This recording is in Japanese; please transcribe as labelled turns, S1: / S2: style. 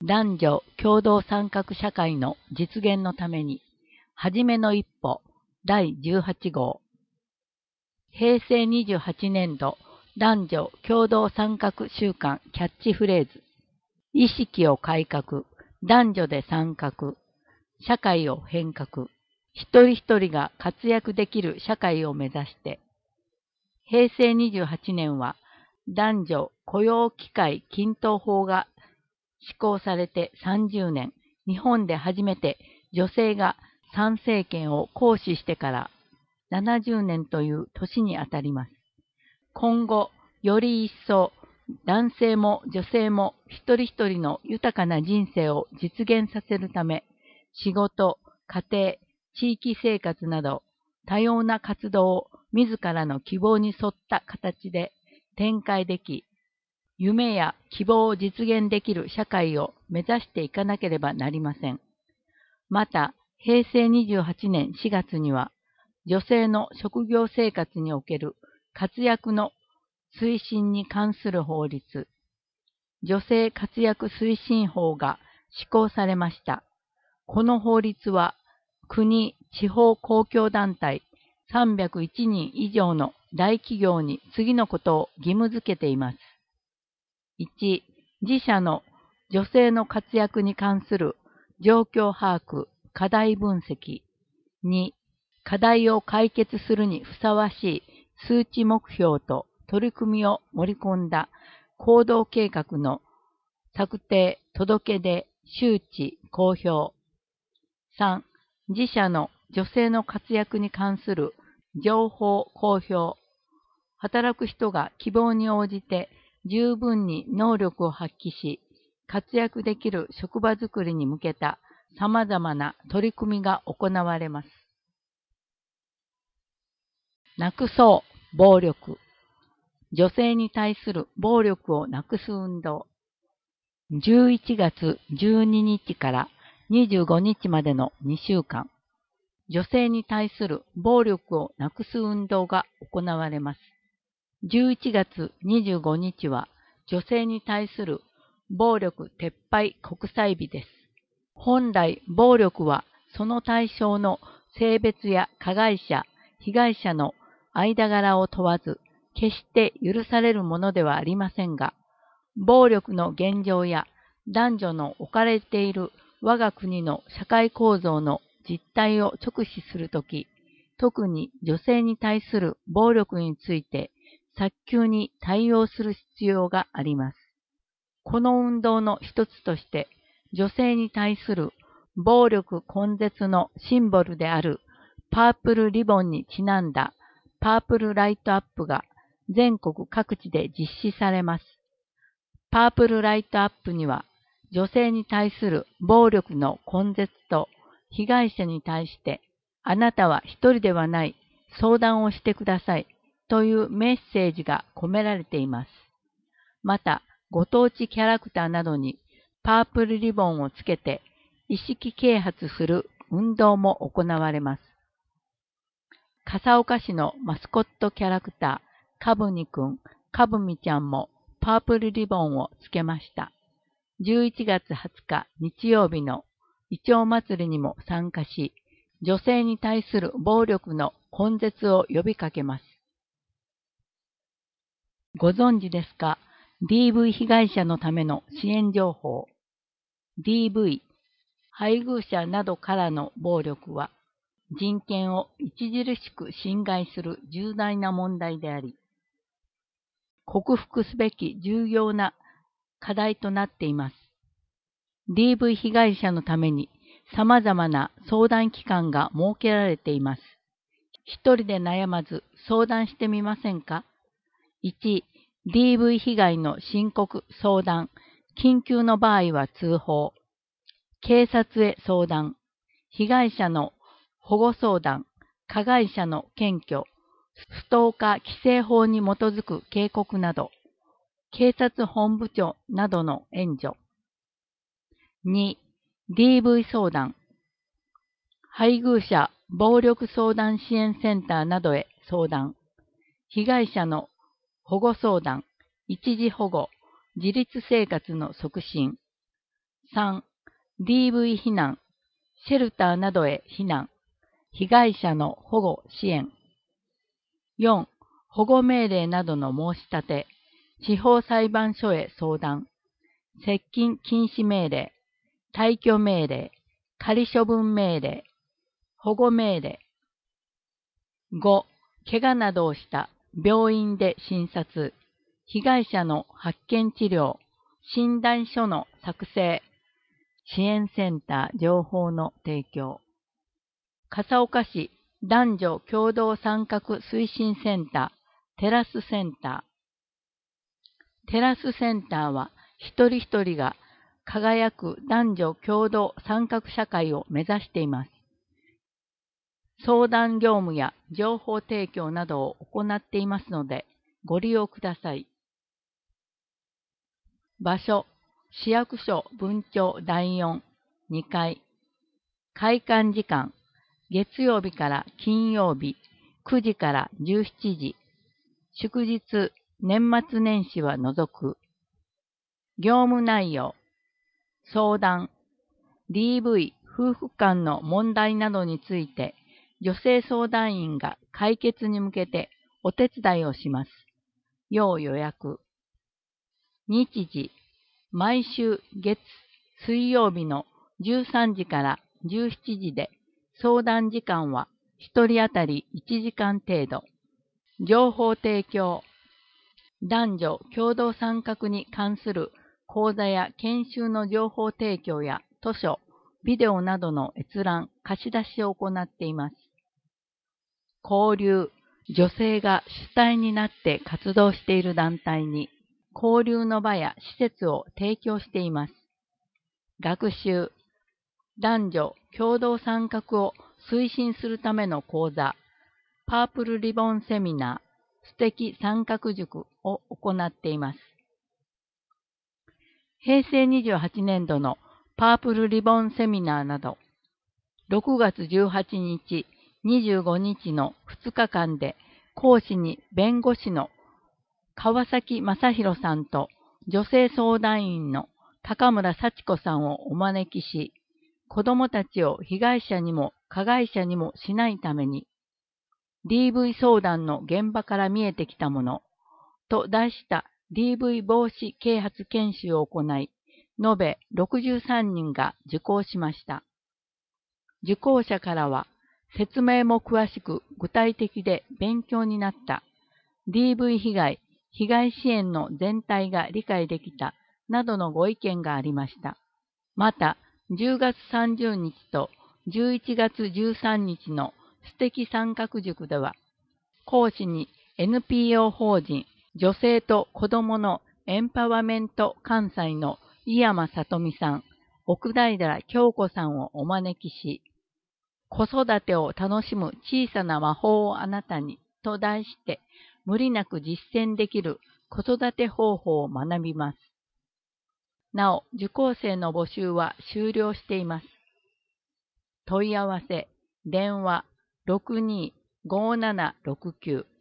S1: 男女共同参画社会の実現のために、はじめの一歩、第18号。平成28年度男女共同参画週間キャッチフレーズ。意識を改革、男女で参画、社会を変革、一人一人が活躍できる社会を目指して、平成28年は男女雇用機会均等法が施行されて30年、日本で初めて女性が参政権を行使してから70年という年にあたります。今後、より一層、男性も女性も一人一人の豊かな人生を実現させるため、仕事、家庭、地域生活など多様な活動を自らの希望に沿った形で展開でき、夢や希望を実現できる社会を目指していかなければなりません。また、平成28年4月には、女性の職業生活における活躍の推進に関する法律、女性活躍推進法が施行されました。この法律は、国、地方公共団体301人以上の大企業に次のことを義務付けています。1、自社の女性の活躍に関する状況把握、課題分析。2、課題を解決するにふさわしい数値目標と取り組みを盛り込んだ行動計画の策定、届け出、周知、公表。3、自社の女性の活躍に関する情報公表。働く人が希望に応じて十分に能力を発揮し、活躍できる職場づくりに向けた様々な取り組みが行われます。なくそう、暴力。女性に対する暴力をなくす運動。11月12日から25日までの2週間、女性に対する暴力をなくす運動が行われます。11月25日は女性に対する暴力撤廃国際日です。本来、暴力はその対象の性別や加害者、被害者の間柄を問わず、決して許されるものではありませんが、暴力の現状や男女の置かれている我が国の社会構造の実態を直視するとき、特に女性に対する暴力について早急に対応する必要があります。この運動の一つとして、女性に対する暴力根絶のシンボルであるパープルリボンにちなんだパープルライトアップが全国各地で実施されます。パープルライトアップには、女性に対する暴力の根絶と被害者に対して、あなたは一人ではない、相談をしてくださいというメッセージが込められています。また、ご当地キャラクターなどにパープルリボンをつけて意識啓発する運動も行われます。笠岡市のマスコットキャラクター、かぶにくん、かぶみちゃんもパープルリボンをつけました。11月20日日曜日のイチョウ祭りにも参加し、女性に対する暴力の根絶を呼びかけます。ご存知ですか？ DV 被害者のための支援情報。DV、配偶者などからの暴力は、人権を著しく侵害する重大な問題であり、克服すべき重要な課題となっています。DV 被害者のために様々な相談機関が設けられています。一人で悩まず相談してみませんか？ 1、DV 被害の申告、相談、緊急の場合は通報、警察へ相談、被害者の保護相談、加害者の検挙、ストーカー規制法に基づく警告など、警察本部長などの援助。2、DV 相談。配偶者暴力相談支援センターなどへ相談。被害者の保護相談、一時保護、自立生活の促進。 3、DV 避難、シェルターなどへ避難、被害者の保護支援。4、保護命令などの申し立て、地方裁判所へ相談、接近禁止命令、退去命令、仮処分命令、保護命令。5、怪我などをした病院で診察、被害者の発見治療、診断書の作成、支援センター情報の提供。笠岡市男女共同参画推進センター、テラスセンター。テラスセンターは一人一人が輝く男女共同参画社会を目指しています。相談業務や情報提供などを行っていますので、ご利用ください。場所、市役所分庁第4、2階。開館時間、月曜日から金曜日、9時から17時。祝日、年末年始は除く。業務内容、相談、DV、夫婦間の問題などについて、女性相談員が解決に向けてお手伝いをします。要予約。日時、毎週月、水曜日の13時から17時で、相談時間は1人当たり1時間程度。情報提供。男女共同参画に関する講座や研修の情報提供や図書、ビデオなどの閲覧、貸し出しを行っています。交流。女性が主体になって活動している団体に交流の場や施設を提供しています。学習。男女共同参画を推進するための講座、パープルリボンセミナー、素敵参画塾を行っています。平成28年度のパープルリボンセミナーなど、6月18日、25日の2日間で講師に弁護士の川崎正弘さんと女性相談員の高村幸子さんをお招きし、子どもたちを被害者にも加害者にもしないために、DV 相談の現場から見えてきたものと題した DV 防止啓発研修を行い、延べ63人が受講しました。受講者からは、説明も詳しく具体的で勉強になった。DV 被害支援の全体が理解できた。などのご意見がありました。また、10月30日と11月13日の素敵参画塾では、講師に NPO 法人女性と子どものエンパワメント関西の井山さとみさん、奥平京子さんをお招きし、子育てを楽しむ小さな魔法をあなたにと題して、無理なく実践できる子育て方法を学びます。なお、受講生の募集は終了しています。問い合わせ、電話、625769